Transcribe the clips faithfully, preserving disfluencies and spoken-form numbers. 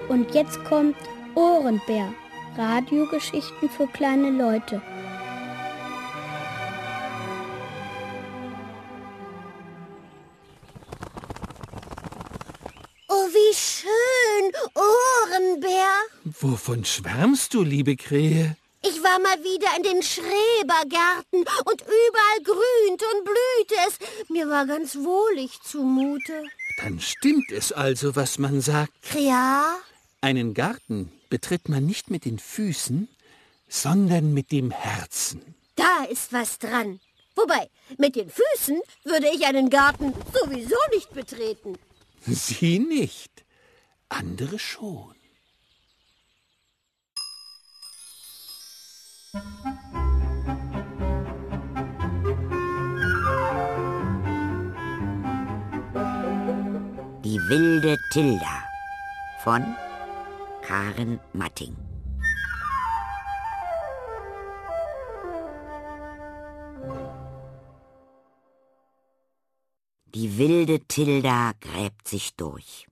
Und jetzt kommt Ohrenbär, Radiogeschichten für kleine Leute. Oh, wie schön, Ohrenbär. Wovon schwärmst du, liebe Krähe? Ich war mal wieder in den Schrebergärten und überall grünte und blühte es. Mir war ganz wohlig zumute. Dann stimmt es also, was man sagt. Ja? Einen Garten betritt man nicht mit den Füßen, sondern mit dem Herzen. Da ist was dran. Wobei, mit den Füßen würde ich einen Garten sowieso nicht betreten. Sie nicht, andere schon. Die wilde Tilda von Karen Matting. Die wilde Tilda gräbt sich durch.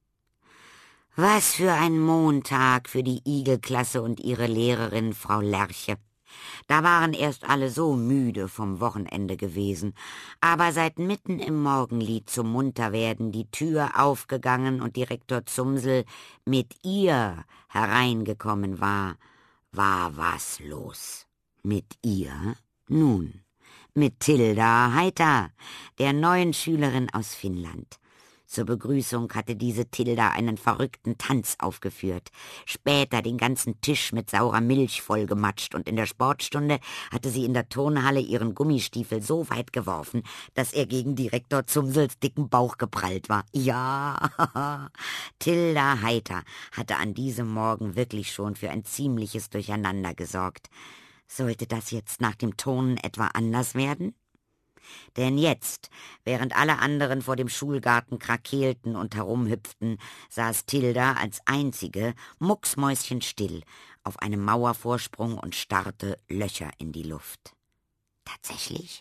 Was für ein Montag für die Igelklasse und ihre Lehrerin Frau Lerche. Da waren erst alle so müde vom Wochenende gewesen, aber seit mitten im Morgenlied zum Munterwerden die Tür aufgegangen und Direktor Zumsel mit ihr hereingekommen war, war was los. Mit ihr? Nun, mit Tilda Heiter, der neuen Schülerin aus Finnland. Zur Begrüßung hatte diese Tilda einen verrückten Tanz aufgeführt, später den ganzen Tisch mit saurer Milch vollgematscht und in der Sportstunde hatte sie in der Turnhalle ihren Gummistiefel so weit geworfen, dass er gegen Direktor Zumsels dicken Bauch geprallt war. Ja, Tilda Heiter hatte an diesem Morgen wirklich schon für ein ziemliches Durcheinander gesorgt. Sollte das jetzt nach dem Turnen etwa anders werden? Denn jetzt, während alle anderen vor dem Schulgarten krakeelten und herumhüpften, saß Tilda als einzige mucksmäuschenstill auf einem Mauervorsprung und starrte Löcher in die Luft. Tatsächlich?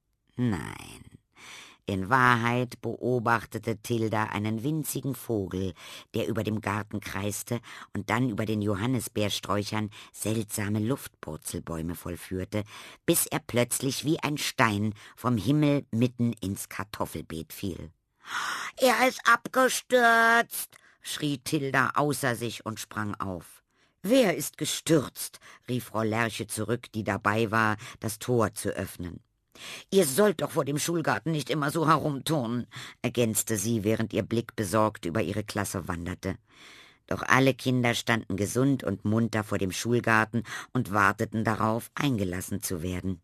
Nein. In Wahrheit beobachtete Tilda einen winzigen Vogel, der über dem Garten kreiste und dann über den Johannisbeersträuchern seltsame Luftpurzelbäume vollführte, bis er plötzlich wie ein Stein vom Himmel mitten ins Kartoffelbeet fiel. »Er ist abgestürzt«, schrie Tilda außer sich und sprang auf. »Wer ist gestürzt?« rief Frau Lerche zurück, die dabei war, das Tor zu öffnen. »Ihr sollt doch vor dem Schulgarten nicht immer so herumturnen«, ergänzte sie, während ihr Blick besorgt über ihre Klasse wanderte. Doch alle Kinder standen gesund und munter vor dem Schulgarten und warteten darauf, eingelassen zu werden.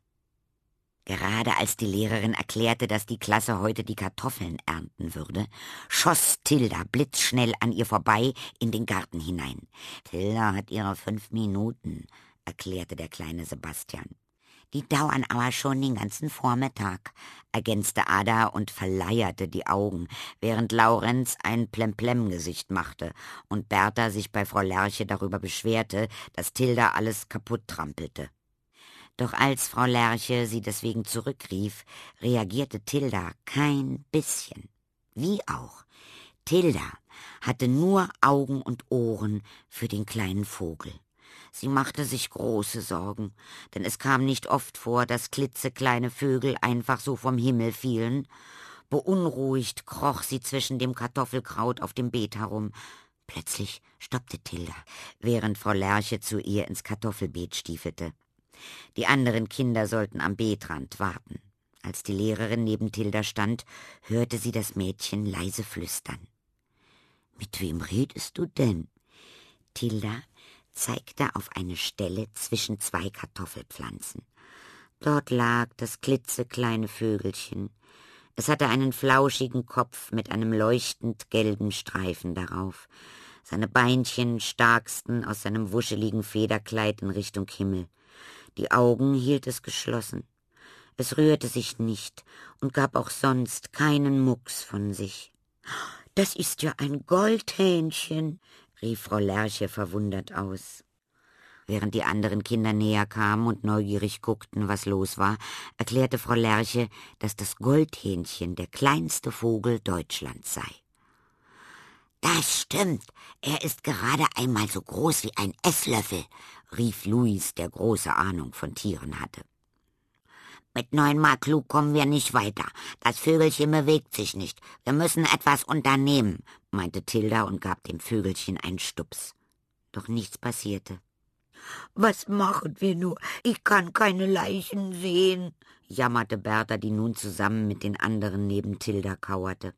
Gerade als die Lehrerin erklärte, dass die Klasse heute die Kartoffeln ernten würde, schoss Tilda blitzschnell an ihr vorbei in den Garten hinein. »Tilda hat ihre fünf Minuten«, erklärte der kleine Sebastian. »Die dauern aber schon den ganzen Vormittag«, ergänzte Ada und verleierte die Augen, während Laurenz ein Plemplem-Gesicht machte und Bertha sich bei Frau Lerche darüber beschwerte, dass Tilda alles kaputt trampelte. Doch als Frau Lerche sie deswegen zurückrief, reagierte Tilda kein bisschen. Wie auch. Tilda hatte nur Augen und Ohren für den kleinen Vogel. Sie machte sich große Sorgen, denn es kam nicht oft vor, dass klitzekleine Vögel einfach so vom Himmel fielen. Beunruhigt kroch sie zwischen dem Kartoffelkraut auf dem Beet herum. Plötzlich stoppte Tilda, während Frau Lerche zu ihr ins Kartoffelbeet stiefelte. Die anderen Kinder sollten am Beetrand warten. Als die Lehrerin neben Tilda stand, hörte sie das Mädchen leise flüstern. »Mit wem redest du denn?« Tilda zeigte auf eine Stelle zwischen zwei Kartoffelpflanzen. Dort lag das klitzekleine Vögelchen. Es hatte einen flauschigen Kopf mit einem leuchtend gelben Streifen darauf. Seine Beinchen starksten aus seinem wuscheligen Federkleid in Richtung Himmel. Die Augen hielt es geschlossen. Es rührte sich nicht und gab auch sonst keinen Mucks von sich. »Das ist ja ein Goldhähnchen«, rief Frau Lerche verwundert aus. Während die anderen Kinder näher kamen und neugierig guckten, was los war, erklärte Frau Lerche, dass das Goldhähnchen der kleinste Vogel Deutschlands sei. »Das stimmt, er ist gerade einmal so groß wie ein Esslöffel«, rief Luis, der große Ahnung von Tieren hatte. »Mit neunmal klug kommen wir nicht weiter. Das Vögelchen bewegt sich nicht. Wir müssen etwas unternehmen«, meinte Tilda und gab dem Vögelchen einen Stups. Doch nichts passierte. »Was machen wir nur? Ich kann keine Leichen sehen«, jammerte Bertha, die nun zusammen mit den anderen neben Tilda kauerte.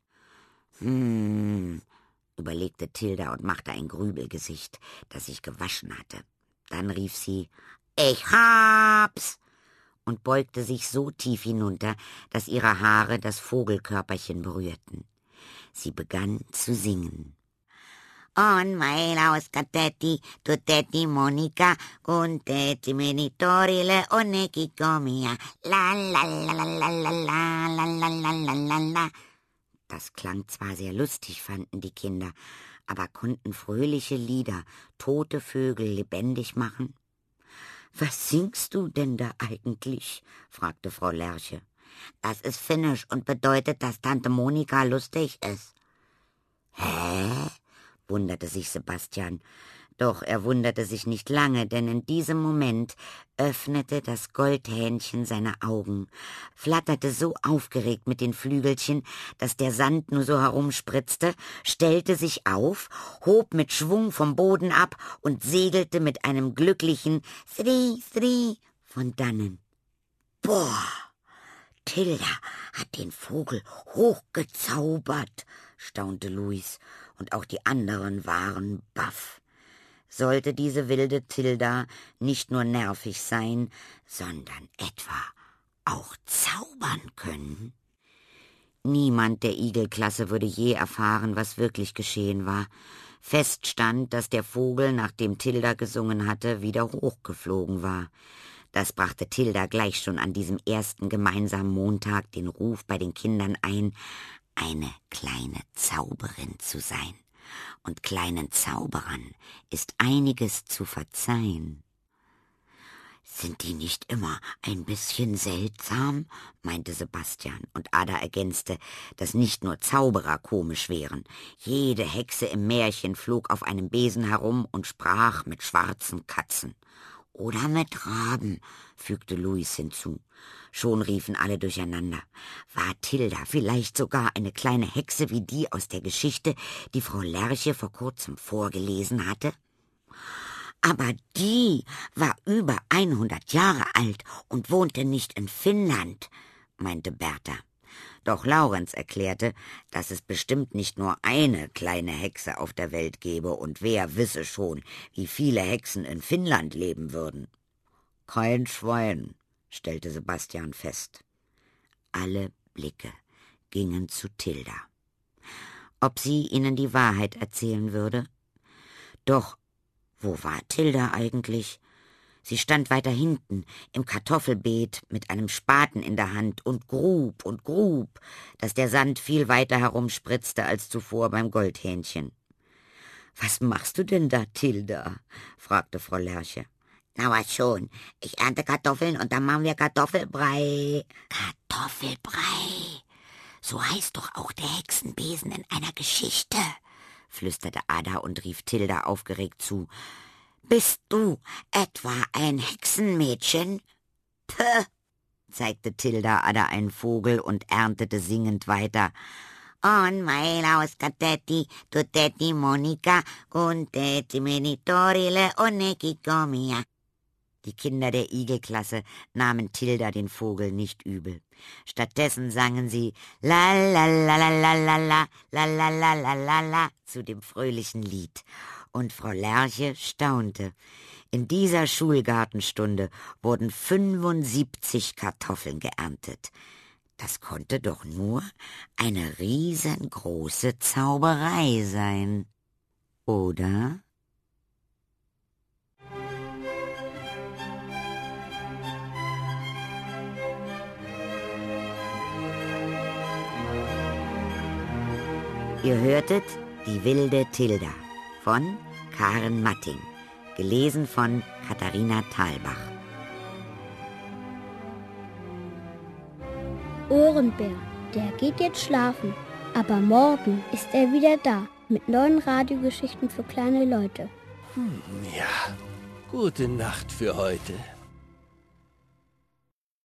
»Hm«, überlegte Tilda und machte ein Grübelgesicht, das sich gewaschen hatte. Dann rief sie, »Ich hab's!« und beugte sich so tief hinunter, dass ihre Haare das Vogelkörperchen berührten. Sie begann zu singen. On mailaus catetti, tutetti Monica, contetti menitorile, oneki comia, la la la la la la la la la la la la la. Das klang zwar sehr lustig, fanden die Kinder, aber konnten fröhliche Lieder tote Vögel lebendig machen? »Was singst du denn da eigentlich?« fragte Frau Lerche. »Das ist Finnisch und bedeutet, dass Tante Monika lustig ist.« »Hä?« wunderte sich Sebastian. Doch er wunderte sich nicht lange, denn in diesem Moment öffnete das Goldhähnchen seine Augen, flatterte so aufgeregt mit den Flügelchen, dass der Sand nur so herumspritzte, stellte sich auf, hob mit Schwung vom Boden ab und segelte mit einem glücklichen Sri, Sri von dannen. »Boah, Tilda hat den Vogel hochgezaubert«, staunte Luis, und auch die anderen waren baff. Sollte diese wilde Tilda nicht nur nervig sein, sondern etwa auch zaubern können? Niemand der Igelklasse würde je erfahren, was wirklich geschehen war. Fest stand, dass der Vogel, nachdem Tilda gesungen hatte, wieder hochgeflogen war. Das brachte Tilda gleich schon an diesem ersten gemeinsamen Montag den Ruf bei den Kindern ein, eine kleine Zauberin zu sein. Und kleinen Zauberern ist einiges zu verzeihen. »Sind die nicht immer ein bisschen seltsam?« meinte Sebastian, und Ada ergänzte, dass nicht nur Zauberer komisch wären. Jede Hexe im Märchen flog auf einem Besen herum und sprach mit schwarzen Katzen. »Oder mit Raben«, fügte Luis hinzu. Schon riefen alle durcheinander. War Tilda vielleicht sogar eine kleine Hexe wie die aus der Geschichte, die Frau Lerche vor kurzem vorgelesen hatte? Aber die war über hundert Jahre alt und wohnte nicht in Finnland, meinte Bertha. Doch Laurenz erklärte, dass es bestimmt nicht nur eine kleine Hexe auf der Welt gäbe und wer wisse schon, wie viele Hexen in Finnland leben würden. »Kein Schwein«, stellte Sebastian fest. Alle Blicke gingen zu Tilda. Ob sie ihnen die Wahrheit erzählen würde? Doch wo war Tilda eigentlich? Sie stand weiter hinten im Kartoffelbeet mit einem Spaten in der Hand und grub und grub, dass der Sand viel weiter herumspritzte als zuvor beim Goldhähnchen. »Was machst du denn da, Tilda?« fragte Frau Lerche. »Na was schon, ich ernte Kartoffeln und dann machen wir Kartoffelbrei.« »Kartoffelbrei, so heißt doch auch der Hexenbesen in einer Geschichte«, flüsterte Ada und rief Tilda aufgeregt zu. »Bist du etwa ein Hexenmädchen?« »Puh«, zeigte Tilda Ada einen Vogel und erntete singend weiter. On mailaus catetti, tutetti Monica, contetti menitorile, oneki comia. Die Kinder der Igelklasse nahmen Tilda den Vogel nicht übel. Stattdessen sangen sie la la la la la la la la la la la la la zu dem fröhlichen Lied. Und Frau Lerche staunte. In dieser Schulgartenstunde wurden fünfundsiebzig Kartoffeln geerntet. Das konnte doch nur eine riesengroße Zauberei sein, oder? Ihr hörtet Die wilde Tilda von Karen Matting, gelesen von Katharina Thalbach. Ohrenbär, der geht jetzt schlafen, aber morgen ist er wieder da mit neuen Radiogeschichten für kleine Leute. Hm, ja, gute Nacht für heute.